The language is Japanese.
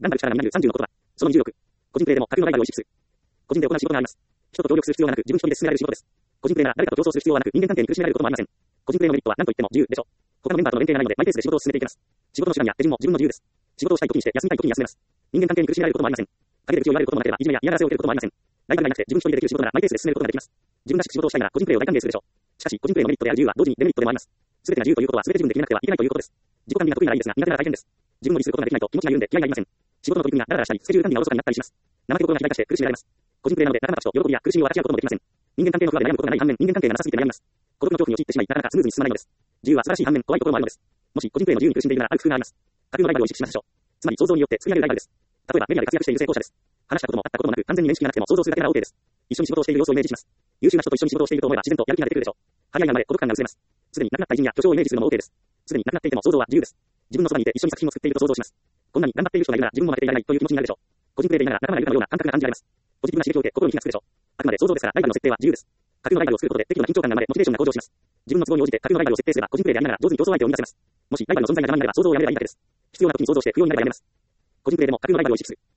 頑張る力がみなる30の言葉。その26。個人プレイでも架空のライバルを意識する。個人で行う仕事があります。人と協力する必要がなく、自分一人で進められる仕事です。個人プレイなら誰かと競争する必要はなく、人間関係に苦しめられることもありません。個人プレイのメリットは何と言っても自由でしょう。他のメンバーとの連携がないので、マイペースで仕事を進めていけます。仕事の手段や手順も自分の自由です。仕事をしたい時にして休みたい時に休めます。人間関係に苦しめられることもありません。陰で口を言われることもなければ、いじめや嫌がらせを受けることもありません。ライバルがいなくて自分一人でできる仕事ならマイペースで進めることができます。自分らしく仕事をしたいなら個人プレイを大歓迎するでしょう。しかし、個人プレイのメリットである自由は同時にデメリットでもあります。すべてが自由ということはすべて自分で決めなくてはいけないということです。自己管理が得意ならいいですが、苦手なら大変です。自分の理することができないと気持ちが緩んで気合が入りません。仕事の取り組みがダラダラしたり、スケジュール管理がおろそかになったりします。怠け心が肥大化して苦しめられます。個人プレイなので仲間たちと喜びや苦しみを分かち合うこともできません。人間関係の不安で悩むことがない反面、人間関係がなさすぎて悩みます。孤独の恐怖に陥ってしまい、なかなかスムーズに進まないのです。自由は素晴らしい反面、怖いところもあるのです。もし個人プレイの自由に苦しんでいるなら、ある工夫があります。架空のライバルを意識しましょう。つまり想像によって作り上げるライバルです。例えばメディアで活躍している成功者です。話したことも会ったこともなく、完全に面識がなくても想像するだけなら OK です。一緒に仕事をしている様子をイメージします。優秀な人と一緒に仕事をしていると思えば自然とやる気が出てくるでしょう。早いなまで孤独感が薄れます。すでに亡くなった偉人や巨匠をイメージするのも OK です。すでに亡くなっていても想像は自由です。自分のそばにいて一緒に作品を作っていると想像します。こんなに頑張っている人がいるなら自分も負けていられないという気持ちになるでしょう。個人プレイでいながら仲間がいるかのような感覚が感じられます。ポジティブな刺激を受け心に火がつくでしょう。あくまで想像ですからライバルの設定は自由です。架空のライバルを作ることで適度な緊張感が生まれモチベーションが向上します。自分の都合に応じて架空のライバルを設定すれば個人プレイでありながら上手に競争相手を生み出せます。もしライバルの存在が邪魔になれば想像をやめればいいだけです。必要な時に想像して不要になればやめます。個人プレイでも架空のライバルを意識する。